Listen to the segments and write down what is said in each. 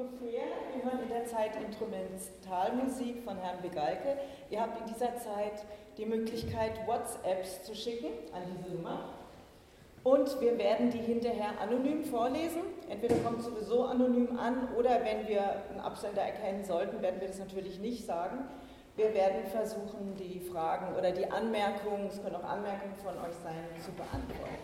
ungefähr. Wir hören in der Zeit Instrumentalmusik von Herrn Begalke. Ihr habt in dieser Zeit die Möglichkeit, WhatsApps zu schicken an diese Nummer. Und wir werden die hinterher anonym vorlesen. Entweder kommt sowieso anonym an oder wenn wir einen Absender erkennen sollten, werden wir das natürlich nicht sagen. Wir werden versuchen, die Fragen oder die Anmerkungen, es können auch Anmerkungen von euch sein, zu beantworten.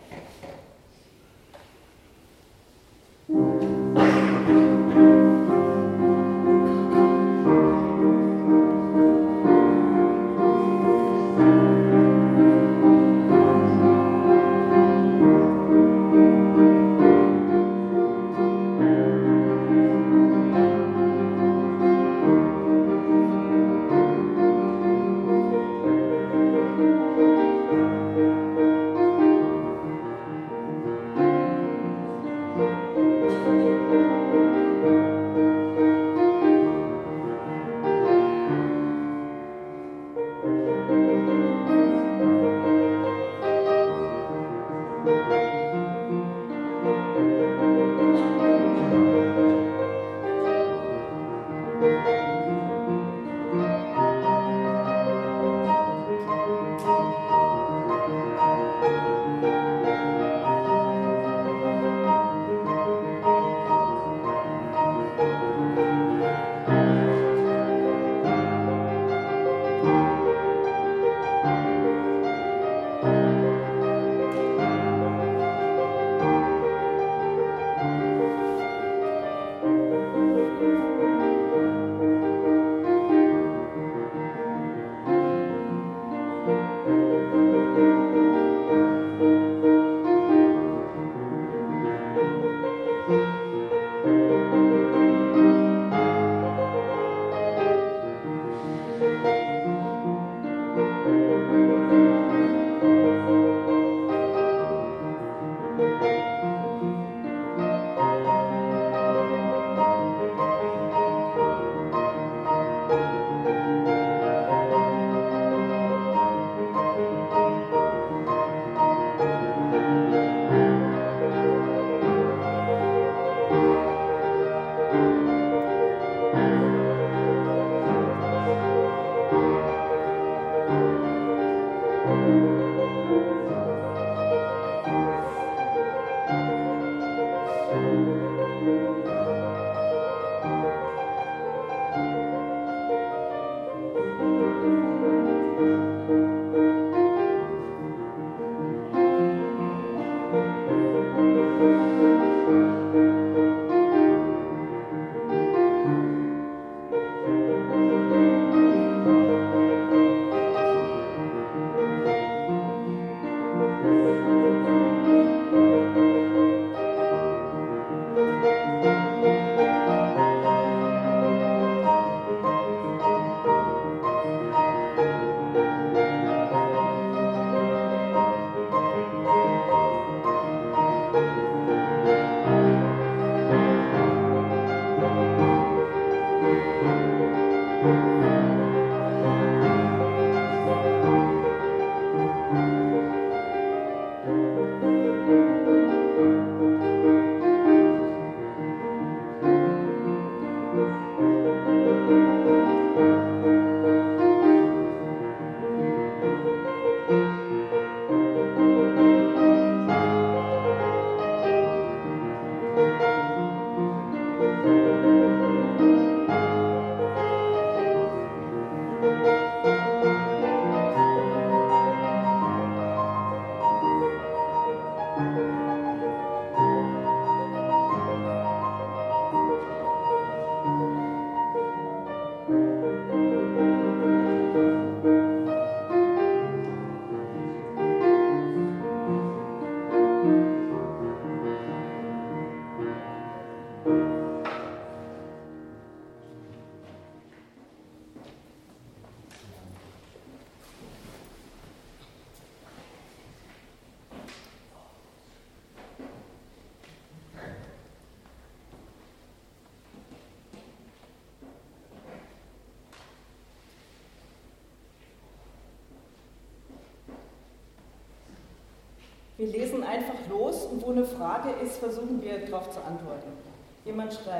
Wir lesen einfach los und wo eine Frage ist, versuchen wir darauf zu antworten. Jemand schreibt,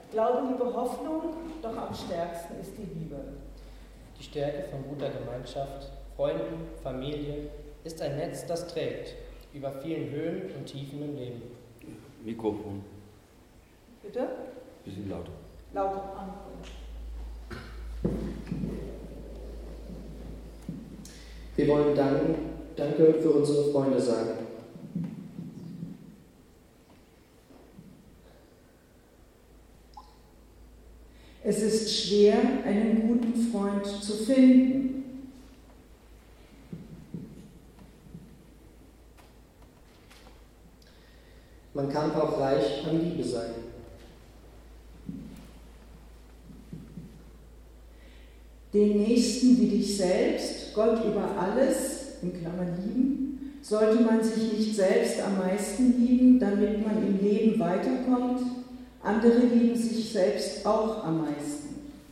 Glaube, Liebe, Hoffnung, doch am stärksten ist die Liebe. Die Stärke von guter Gemeinschaft, Freunden, Familie ist ein Netz, das trägt, über vielen Höhen und Tiefen im Leben. Mikrofon. Bitte? Bisschen lauter. Lauter. Wir wollen Danke für unsere Freunde sagen. Es ist schwer, einen guten Freund zu finden. Man kann auch reich an Liebe sein. Den Nächsten wie dich selbst, Gott über alles, in Klammern lieben, sollte man sich nicht selbst am meisten lieben, damit man im Leben weiterkommt. Andere lieben sich selbst auch am meisten.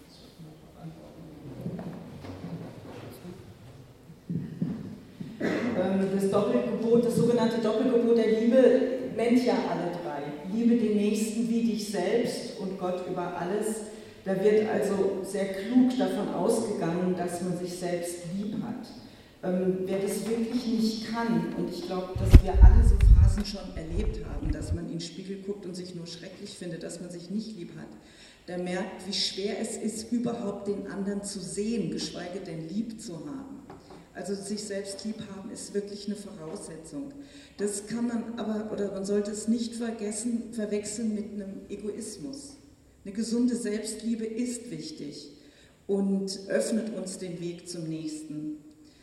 Das Doppelgebot, das sogenannte Doppelgebot der Liebe nennt ja alle drei. Liebe den Nächsten wie dich selbst und Gott über alles. Da wird also sehr klug davon ausgegangen, dass man sich selbst lieb hat. Wer das wirklich nicht kann, und ich glaube, dass wir alle so Phasen schon erlebt haben, dass man in den Spiegel guckt und sich nur schrecklich findet, dass man sich nicht lieb hat, der merkt, wie schwer es ist, überhaupt den anderen zu sehen, geschweige denn lieb zu haben. Also sich selbst lieb haben ist wirklich eine Voraussetzung. Das kann man aber, oder man sollte es nicht verwechseln mit einem Egoismus. Eine gesunde Selbstliebe ist wichtig und öffnet uns den Weg zum Nächsten.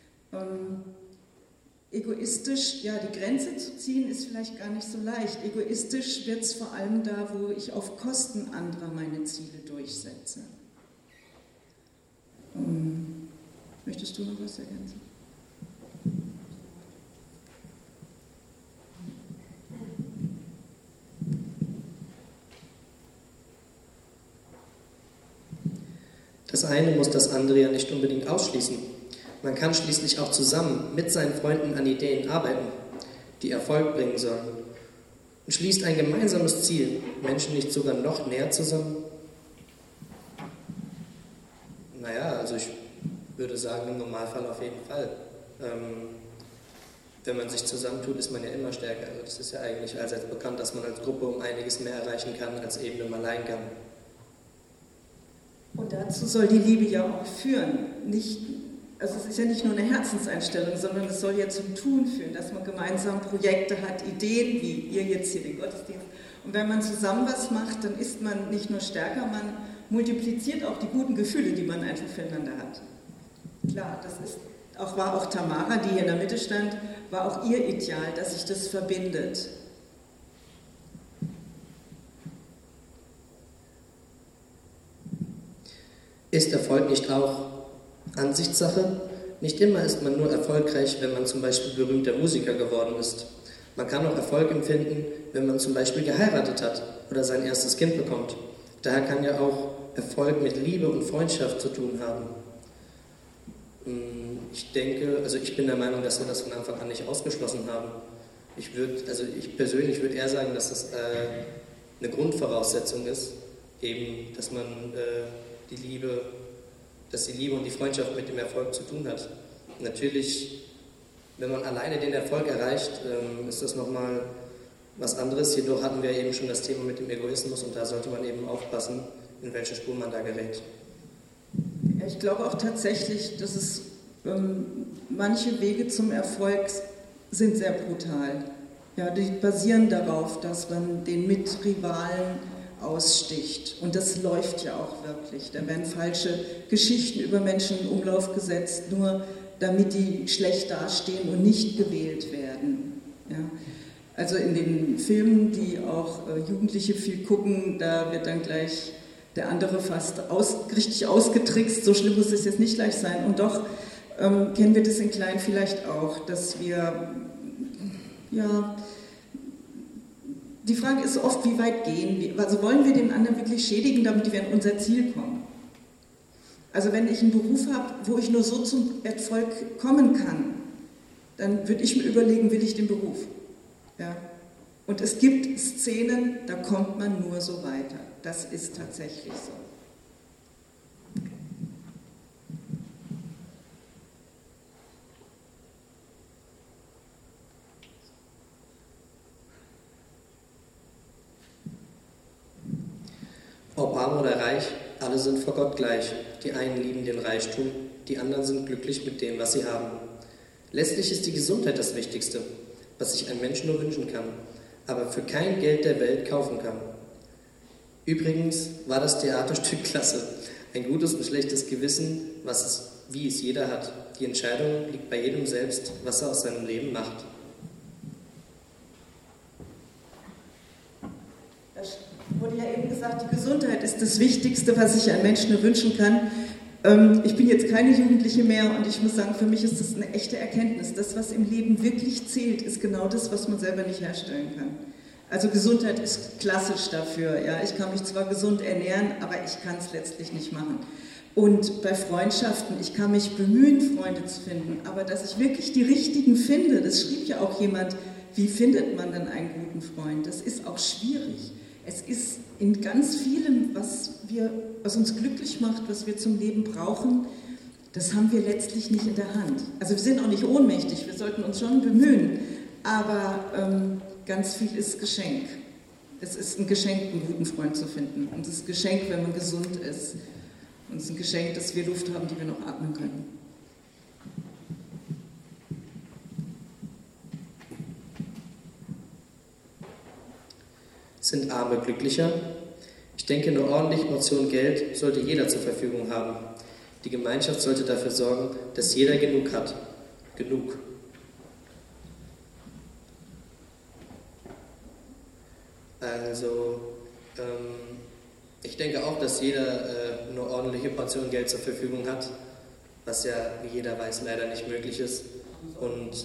Egoistisch, ja, die Grenze zu ziehen ist vielleicht gar nicht so leicht. Egoistisch wird es vor allem da, wo ich auf Kosten anderer meine Ziele durchsetze. Möchtest du noch was ergänzen? Das eine muss das andere ja nicht unbedingt ausschließen. Man kann schließlich auch zusammen mit seinen Freunden an Ideen arbeiten, die Erfolg bringen sollen. Und schließt ein gemeinsames Ziel Menschen nicht sogar noch näher zusammen? Naja, also ich würde sagen, im Normalfall auf jeden Fall. Wenn man sich zusammentut, ist man ja immer stärker. Also das ist ja eigentlich allseits bekannt, dass man als Gruppe um einiges mehr erreichen kann als eben im Alleingang. Und dazu soll die Liebe ja auch führen. Also es ist ja nicht nur eine Herzenseinstellung, sondern es soll ja zum Tun führen, dass man gemeinsam Projekte hat, Ideen, wie ihr jetzt hier den Gottesdienst. Und wenn man zusammen was macht, dann ist man nicht nur stärker, man multipliziert auch die guten Gefühle, die man einfach füreinander hat. Klar, war auch Tamara, die hier in der Mitte stand, war auch ihr Ideal, dass sich das verbindet. Ist Erfolg nicht auch Ansichtssache? Nicht immer ist man nur erfolgreich, wenn man zum Beispiel berühmter Musiker geworden ist. Man kann auch Erfolg empfinden, wenn man zum Beispiel geheiratet hat oder sein erstes Kind bekommt. Daher kann ja auch Erfolg mit Liebe und Freundschaft zu tun haben. Ich bin der Meinung, dass wir das von Anfang an nicht ausgeschlossen haben. Ich persönlich würde eher sagen, dass das eine Grundvoraussetzung ist, eben, dass die Liebe und die Freundschaft mit dem Erfolg zu tun hat. Natürlich, wenn man alleine den Erfolg erreicht, ist das nochmal was anderes. Jedoch hatten wir eben schon das Thema mit dem Egoismus und da sollte man eben aufpassen, in welche Spur man da gerät. Ja, ich glaube auch tatsächlich, dass es manche Wege zum Erfolg sind sehr brutal. Ja, die basieren darauf, dass man den Mitrivalen aussticht. Und das läuft ja auch wirklich. Da werden falsche Geschichten über Menschen in Umlauf gesetzt, nur damit die schlecht dastehen und nicht gewählt werden. Ja. Also in den Filmen, die auch Jugendliche viel gucken, da wird dann gleich der andere fast richtig ausgetrickst. So schlimm muss es jetzt nicht gleich sein. Und doch kennen wir das in klein vielleicht auch, dass wir, ja, die Frage ist oft, wie weit gehen wir? Also wollen wir den anderen wirklich schädigen, damit wir an unser Ziel kommen? Also wenn ich einen Beruf habe, wo ich nur so zum Erfolg kommen kann, dann würde ich mir überlegen, will ich den Beruf? Ja. Und es gibt Szenen, da kommt man nur so weiter. Das ist tatsächlich so. Ob arm oder reich, alle sind vor Gott gleich. Die einen lieben den Reichtum, die anderen sind glücklich mit dem, was sie haben. Letztlich ist die Gesundheit das Wichtigste, was sich ein Mensch nur wünschen kann, aber für kein Geld der Welt kaufen kann. Übrigens war das Theaterstück klasse. Ein gutes und schlechtes Gewissen, wie es jeder hat. Die Entscheidung liegt bei jedem selbst, was er aus seinem Leben macht. Es wurde ja eben gesagt, die Gesundheit ist das Wichtigste, was sich ein Mensch nur wünschen kann. Ich bin jetzt keine Jugendliche mehr und ich muss sagen, für mich ist das eine echte Erkenntnis. Das, was im Leben wirklich zählt, ist genau das, was man selber nicht herstellen kann. Also Gesundheit ist klassisch dafür. Ja. Ich kann mich zwar gesund ernähren, aber ich kann es letztlich nicht machen. Und bei Freundschaften, ich kann mich bemühen, Freunde zu finden, aber dass ich wirklich die richtigen finde, das schrieb ja auch jemand, wie findet man denn einen guten Freund? Das ist auch schwierig. Es ist in ganz vielem, was uns glücklich macht, was wir zum Leben brauchen, das haben wir letztlich nicht in der Hand. Also wir sind auch nicht ohnmächtig, wir sollten uns schon bemühen, aber ganz viel ist Geschenk. Es ist ein Geschenk, einen guten Freund zu finden. Und es ist ein Geschenk, wenn man gesund ist. Und es ist ein Geschenk, dass wir Luft haben, die wir noch atmen können. Sind Arme glücklicher? Ich denke, eine ordentliche Portion Geld sollte jeder zur Verfügung haben. Die Gemeinschaft sollte dafür sorgen, dass jeder genug hat. Genug. Also, ich denke auch, dass jeder eine ordentliche Portion Geld zur Verfügung hat, was ja, wie jeder weiß, leider nicht möglich ist. Und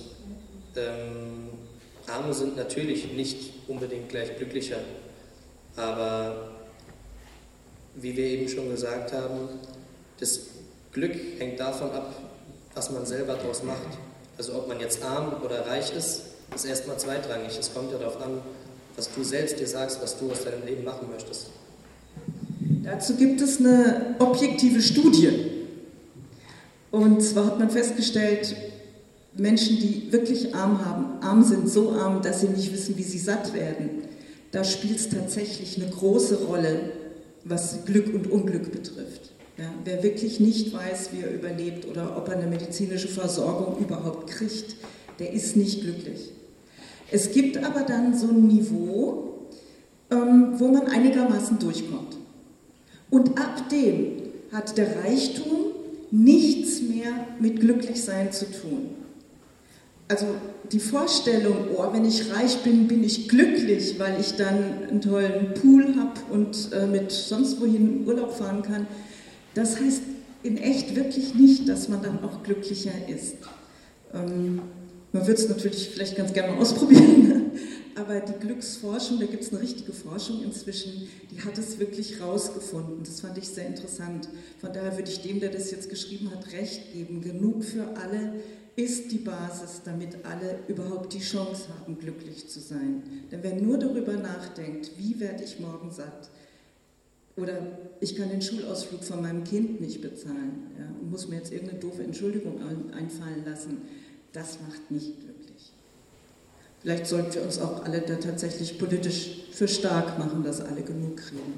Arme sind natürlich nicht unbedingt gleich glücklicher, aber wie wir eben schon gesagt haben, das Glück hängt davon ab, was man selber daraus macht. Also ob man jetzt arm oder reich ist erstmal zweitrangig. Es kommt ja darauf an, was du selbst dir sagst, was du aus deinem Leben machen möchtest. Dazu gibt es eine objektive Studie. Und zwar hat man festgestellt, Menschen, die wirklich arm sind, so arm, dass sie nicht wissen, wie sie satt werden, da spielt es tatsächlich eine große Rolle, was Glück und Unglück betrifft. Ja, wer wirklich nicht weiß, wie er überlebt oder ob er eine medizinische Versorgung überhaupt kriegt, der ist nicht glücklich. Es gibt aber dann so ein Niveau, wo man einigermaßen durchkommt. Und ab dem hat der Reichtum nichts mehr mit Glücklichsein zu tun. Also die Vorstellung, oh, wenn ich reich bin, bin ich glücklich, weil ich dann einen tollen Pool habe und mit sonst wohin in Urlaub fahren kann, das heißt in echt wirklich nicht, dass man dann auch glücklicher ist. Man würde es natürlich vielleicht ganz gerne mal ausprobieren, aber die Glücksforschung, da gibt es eine richtige Forschung inzwischen, die hat es wirklich rausgefunden. Das fand ich sehr interessant. Von daher würde ich dem, der das jetzt geschrieben hat, recht geben. Genug für alle ist die Basis, damit alle überhaupt die Chance haben, glücklich zu sein. Denn wer nur darüber nachdenkt, wie werde ich morgen satt, oder ich kann den Schulausflug von meinem Kind nicht bezahlen, ja, und muss mir jetzt irgendeine doofe Entschuldigung einfallen lassen, das macht nicht glücklich. Vielleicht sollten wir uns auch alle da tatsächlich politisch für stark machen, dass alle genug kriegen.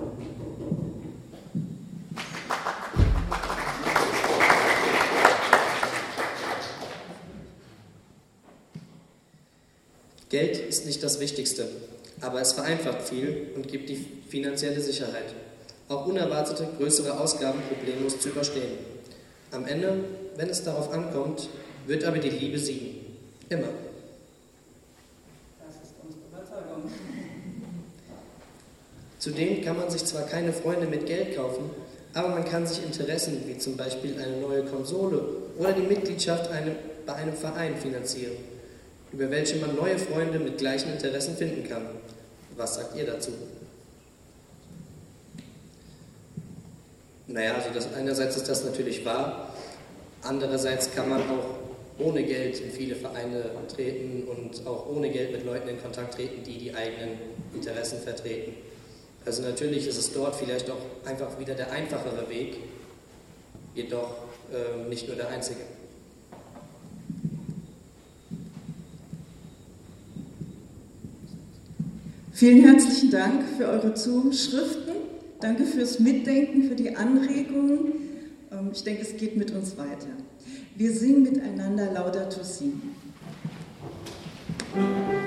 Geld ist nicht das Wichtigste, aber es vereinfacht viel und gibt die finanzielle Sicherheit, auch unerwartete größere Ausgaben problemlos zu überstehen. Am Ende, wenn es darauf ankommt, wird aber die Liebe siegen. Immer. Das ist unsere Überzeugung. Zudem kann man sich zwar keine Freunde mit Geld kaufen, aber man kann sich Interessen wie zum Beispiel eine neue Konsole oder die Mitgliedschaft bei einem Verein finanzieren, über welche man neue Freunde mit gleichen Interessen finden kann. Was sagt ihr dazu? Naja, also einerseits ist das natürlich wahr, andererseits kann man auch ohne Geld in viele Vereine treten und auch ohne Geld mit Leuten in Kontakt treten, die die eigenen Interessen vertreten. Also natürlich ist es dort vielleicht auch einfach wieder der einfachere Weg, jedoch nicht nur der einzige. Vielen herzlichen Dank für eure Zuschriften. Danke fürs Mitdenken, für die Anregungen. Ich denke, es geht mit uns weiter. Wir singen miteinander Laudato Si.